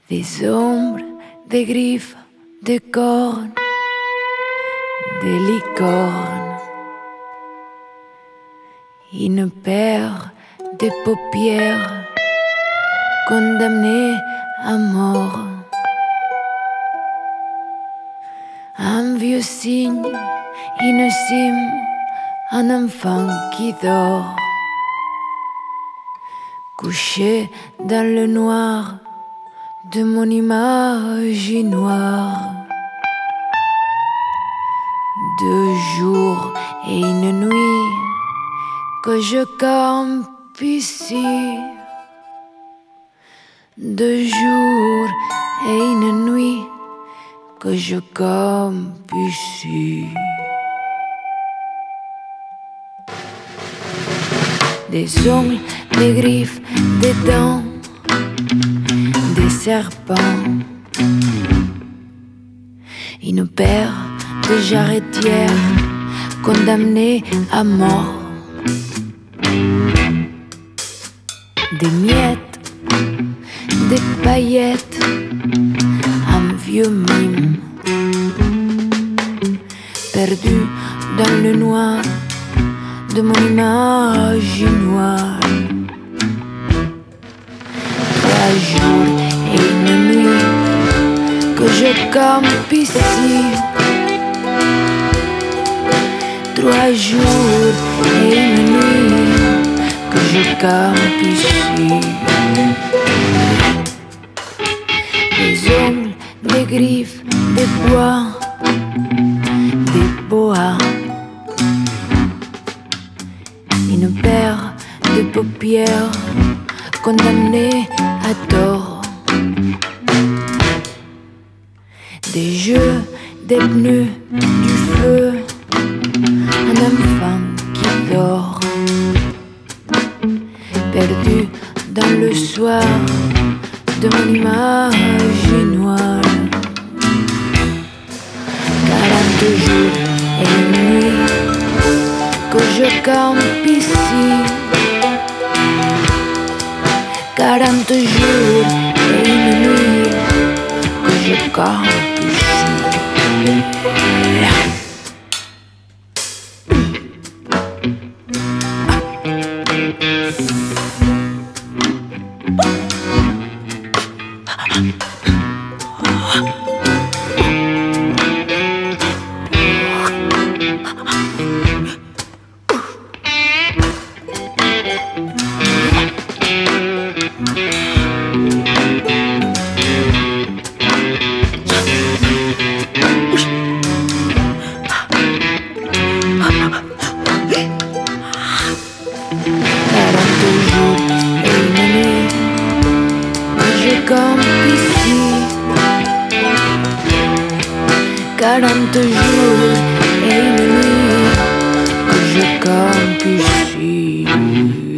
Des ombres, des griffes, des cornes, des licornes. Une paire de paupières condamnées à mort. Un vieux cygne, une cime, un enfant qui dort. Couché dans le noir de mon image noire. 2 jours et une nuit que je campe ici. 2 jours et une nuit que je campe ici. Des ongles, des griffes, des dents, des serpents. Une paire de jarretières condamnées à mort. Des miettes, des paillettes, un vieux mime perdu dans le noir de mon image noire. 3 jours et une nuit que je campe ici. 3 jours et une nuit que je campe ici. Des ongles, des griffes, des bois, des boas. Une paire de paupières condamnées à tort. Des jeux, des pneus, du feu, un enfant qui dort. Perdu dans le soir de mon image noire. 40 jours et une nuit que je campe ici. 40 jours et une nuit que je campe ici. Jours et une nuit que je campe ici.